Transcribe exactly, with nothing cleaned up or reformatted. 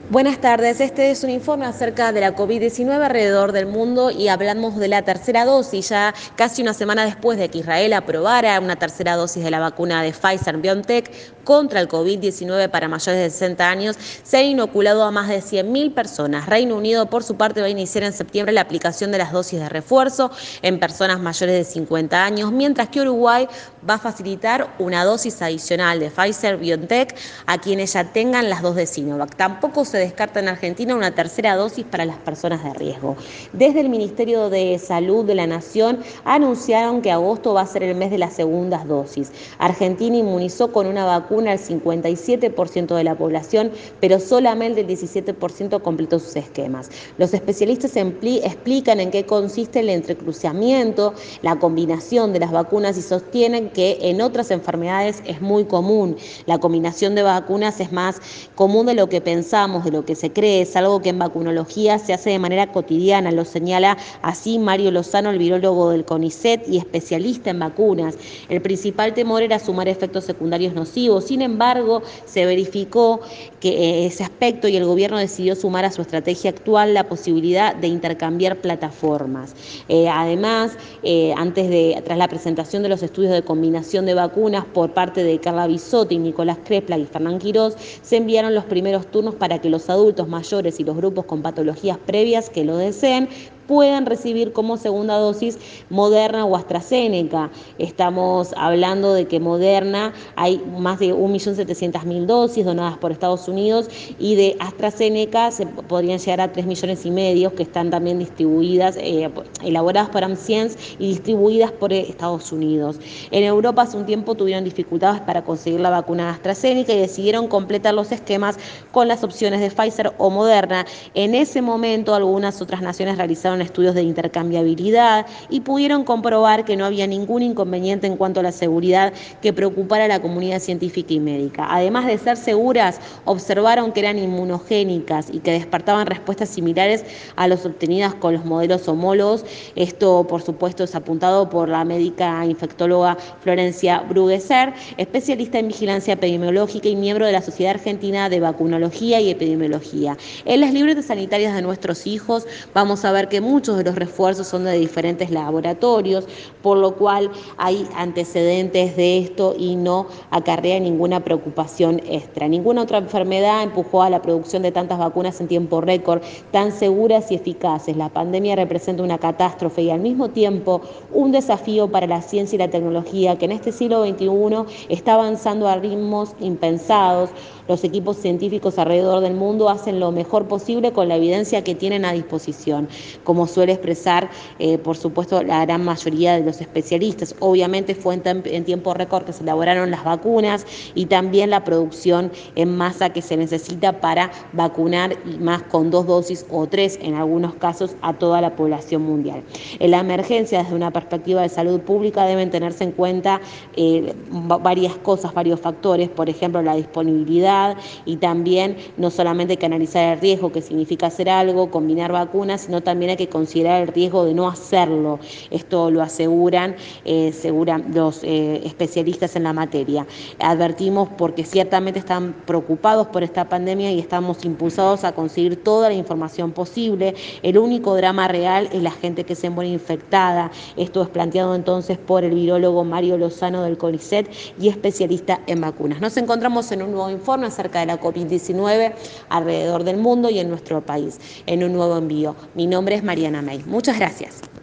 Buenas tardes, este es un informe acerca de la COVID diecinueve alrededor del mundo y hablamos de la tercera dosis, ya casi una semana después de que Israel aprobara una tercera dosis de la vacuna de Pfizer-BioNTech contra el COVID diecinueve para mayores de sesenta años, se han inoculado a más de cien mil personas. Reino Unido, por su parte, va a iniciar en septiembre la aplicación de las dosis de refuerzo en personas mayores de cincuenta años, mientras que Uruguay va a facilitar una dosis adicional de Pfizer-BioNTech a quienes ya tengan las dos de Sinovac. Tampoco se descarta en Argentina una tercera dosis para las personas de riesgo. Desde el Ministerio de Salud de la Nación anunciaron que agosto va a ser el mes de las segundas dosis. Argentina inmunizó con una vacuna al cincuenta y siete por ciento de la población, pero solamente el diecisiete por ciento completó sus esquemas. Los especialistas explican en qué consiste el entrecruzamiento, la combinación de las vacunas y sostienen que en otras enfermedades es muy común. La combinación de vacunas es más común de lo que pensamos, de lo que se cree, es algo que en vacunología se hace de manera cotidiana, lo señala así Mario Lozano, el virólogo del CONICET y especialista en vacunas. El principal temor era sumar efectos secundarios nocivos, sin embargo, se verificó que ese aspecto y el gobierno decidió sumar a su estrategia actual la posibilidad de intercambiar plataformas. Eh, además, eh, antes de, tras la presentación de los estudios de combinación de vacunas por parte de Carla Bisotti, Nicolás Crespla y Fernán Quirós, se enviaron los primeros turnos para que los adultos mayores y los grupos con patologías previas que lo deseen puedan recibir como segunda dosis Moderna o AstraZeneca. Estamos hablando de que Moderna hay más de un millón setecientas mil dosis donadas por Estados Unidos y de AstraZeneca se podrían llegar a tres millones y medio que están también distribuidas, eh, elaboradas por AmScience y distribuidas por Estados Unidos. En Europa hace un tiempo tuvieron dificultades para conseguir la vacuna de AstraZeneca y decidieron completar los esquemas con las opciones de Pfizer o Moderna. En ese momento algunas otras naciones realizaron estudios de intercambiabilidad y pudieron comprobar que no había ningún inconveniente en cuanto a la seguridad que preocupara a la comunidad científica y médica. Además de ser seguras, observaron que eran inmunogénicas y que despertaban respuestas similares a las obtenidas con los modelos homólogos. Esto, por supuesto, es apuntado por la médica infectóloga Florencia Brugueser, especialista en vigilancia epidemiológica y miembro de la Sociedad Argentina de Vacunología y Epidemiología. En las libretas sanitarias de nuestros hijos vamos a ver que muchos de los refuerzos son de diferentes laboratorios, por lo cual hay antecedentes de esto y no acarrea ninguna preocupación extra. Ninguna otra enfermedad empujó a la producción de tantas vacunas en tiempo récord, tan seguras y eficaces. La pandemia representa una catástrofe y al mismo tiempo un desafío para la ciencia y la tecnología que en este siglo veintiuno está avanzando a ritmos impensados. Los equipos científicos alrededor del mundo hacen lo mejor posible con la evidencia que tienen a disposición, como suele expresar, eh, por supuesto, la gran mayoría de los especialistas. Obviamente fue en, en tiempo récord que se elaboraron las vacunas y también la producción en masa que se necesita para vacunar, y más con dos dosis o tres en algunos casos, a toda la población mundial. En la emergencia, desde una perspectiva de salud pública, deben tenerse en cuenta eh, varias cosas, varios factores, por ejemplo, la disponibilidad y también no solamente hay que analizar el riesgo, que significa hacer algo, combinar vacunas, sino también hay que considerar el riesgo de no hacerlo. Esto lo aseguran, eh, aseguran los eh, especialistas en la materia. Advertimos porque ciertamente están preocupados por esta pandemia y estamos impulsados a conseguir toda la información posible. El único drama real es la gente que se muere infectada. Esto es planteado entonces por el virólogo Mario Lozano del CONICET y especialista en vacunas. Nos encontramos en un nuevo informe acerca de la COVID diecinueve alrededor del mundo y en nuestro país, en un nuevo envío. Mi nombre es Mariana May. Muchas gracias.